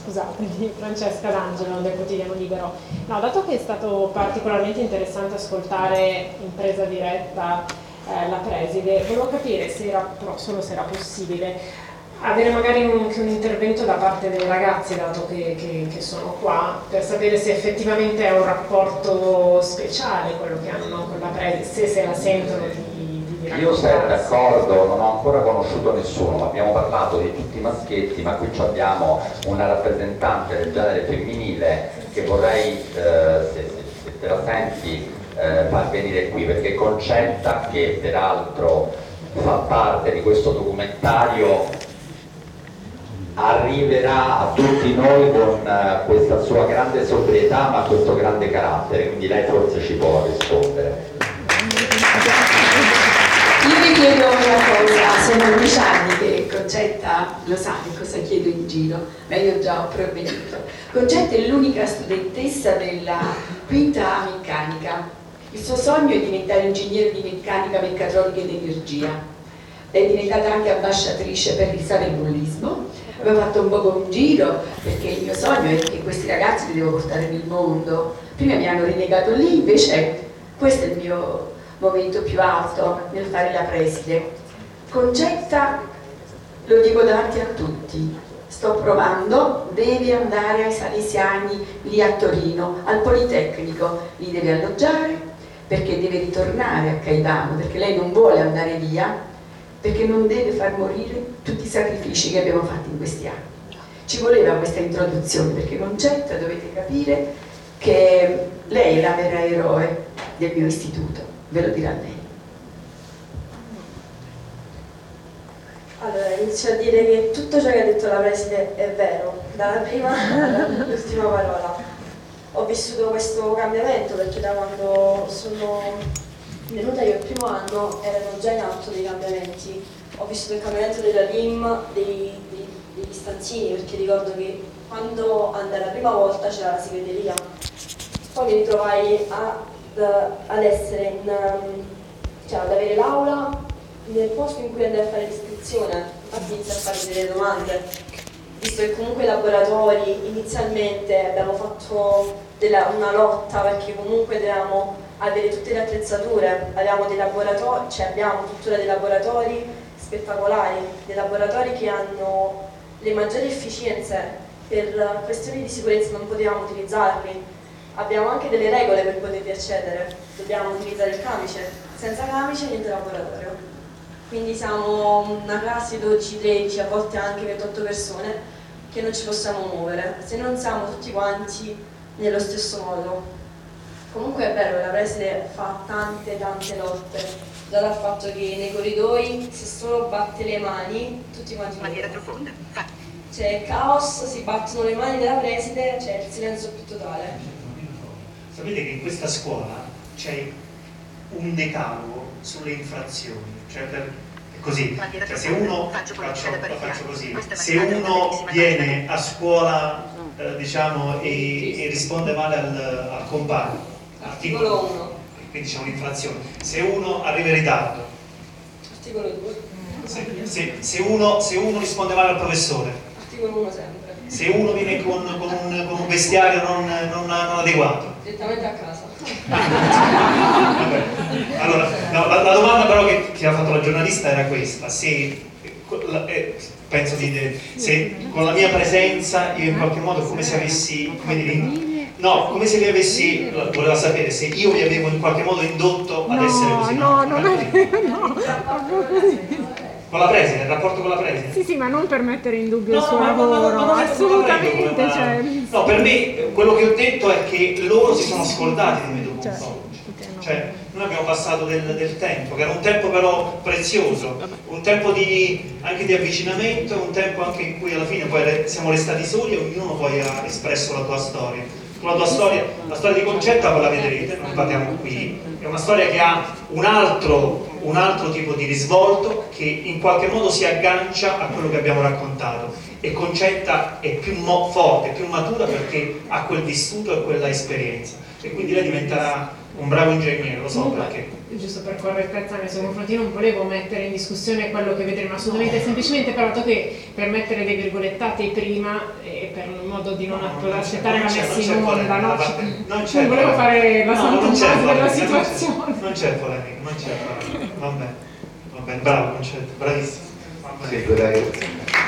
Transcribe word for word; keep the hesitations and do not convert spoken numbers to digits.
scusatemi, Francesca D'Angelo del Quotidiano Libero. No, dato che è stato particolarmente interessante ascoltare in presa diretta eh, la preside, volevo capire se era, però solo se era possibile, avere magari un, un intervento da parte dei ragazzi, dato che, che, che sono qua, per sapere se effettivamente è un rapporto speciale quello che hanno con la preside, se se la sentono di Io sono d'accordo, non ho ancora conosciuto nessuno, ma abbiamo parlato di tutti i maschietti, ma qui abbiamo una rappresentante del genere femminile che vorrei, eh, se, se te la senti, eh, far venire qui, perché Concetta, che peraltro fa parte di questo documentario, arriverà a tutti noi con uh, questa sua grande sobrietà ma questo grande carattere, quindi lei forse ci può rispondere. Io vi chiedo una cosa, sono undici anni che Concetta lo sa che cosa chiedo in giro, ma io già ho provveduto. Concetta è l'unica studentessa della quinta meccanica. Il suo sogno è diventare ingegnere di meccanica meccatronica ed energia. È diventata anche ambasciatrice per il sale bullismo. Abbiamo fatto un po' un giro perché il mio sogno è che questi ragazzi li devo portare nel mondo. Prima mi hanno rinnegato lì, invece questo è il mio momento più alto nel fare la preside. Concetta, lo dico davanti a tutti, sto provando, deve andare ai Salesiani lì a Torino, al Politecnico, li deve alloggiare perché deve ritornare a Caivano, perché lei non vuole andare via, perché non deve far morire tutti i sacrifici che abbiamo fatto in questi anni. Ci voleva questa introduzione perché Concetta, dovete capire che lei è la vera eroe del mio istituto. Ve lo dirà lei. Allora, inizio a dire che tutto ciò che ha detto la preside è vero, dalla prima all'ultima parola. Ho vissuto questo cambiamento perché da quando sono venuta io il primo anno erano già in atto dei cambiamenti. Ho vissuto il cambiamento della L I M, dei, dei, degli stanzini, perché ricordo che quando andai la prima volta c'era la segreteria, poi mi ritrovai a ad essere in, cioè ad avere l'aula nel posto in cui andai a fare l'iscrizione. Infatti inizio a fare delle domande, visto che comunque i laboratori inizialmente abbiamo fatto della, una lotta perché comunque dovevamo avere tutte le attrezzature, abbiamo dei laboratori, cioè abbiamo tuttora dei laboratori spettacolari, dei laboratori che hanno le maggiori efficienze, per questioni di sicurezza non potevamo utilizzarli. Abbiamo anche delle regole per potervi accedere, dobbiamo utilizzare il camice, senza camice niente laboratorio. Quindi siamo una classe di dodici tredici, a volte anche ventotto persone che non ci possiamo muovere, se non siamo tutti quanti nello stesso modo. Comunque è vero, la preside fa tante tante lotte, già dal fatto che nei corridoi se solo batte le mani, tutti quanti maniera profonda. C'è caos, si battono le mani della preside, c'è il silenzio più totale. Sapete che in questa scuola c'è un decalogo sulle infrazioni, cioè per, è così, cioè se uno, faccio, faccio, faccio così, se uno viene a scuola eh, diciamo e, e risponde male al, al compagno, articolo uno, quindi c'è un'infrazione, se uno arriva in ritardo, articolo due, se, se, se, uno, se uno risponde male al professore, articolo uno sempre, se uno viene con, con, un, con un vestiario non, non, non adeguato, direttamente a casa. Vabbè. Allora, no, la, la domanda però che, che ha fatto la giornalista era questa: se, eh, penso di, se con la mia presenza io in qualche modo come se avessi, come dire, no, come se vi avessi, voleva sapere se io vi avevo in qualche modo indotto ad no, essere così. No, no, non è no, proprio così. Con la preside, il rapporto con la preside? Sì, sì, ma non per mettere in dubbio no, il suo no, lavoro, no, no, no, assolutamente. No, cioè, no, per me quello che ho detto è che loro si sono scordati di me dopo cioè, un po'. Cioè, noi abbiamo passato del, del tempo, che era un tempo però prezioso, un tempo di, anche di avvicinamento, un tempo anche in cui alla fine poi siamo restati soli e ognuno poi ha espresso la tua storia. La tua storia, la storia di Concetta voi la vedrete, noi parliamo qui, è una storia che ha un altro, un altro tipo di risvolto che in qualche modo si aggancia a quello che abbiamo raccontato, e Concetta è più forte, più matura perché ha quel vissuto e quella esperienza, e quindi lei diventerà un bravo ingegnere, lo so Comunque, perché. giusto per correttezza nei suoi confronti, non volevo mettere in discussione quello che vedremo assolutamente, semplicemente però dato che per mettere dei virgolettati prima e per un modo di non No, aspettare la non c'è- messa non c'è in onda, polemica, no? la parte- non c'è Non volevo polemica. fare la No, santa non c'è base della polemica, non c'è- situazione. Non c'è polemica, non c'è polemica. Va bene, va bene, bravo Concetto, bravissimo. Va bene. Sì, dai.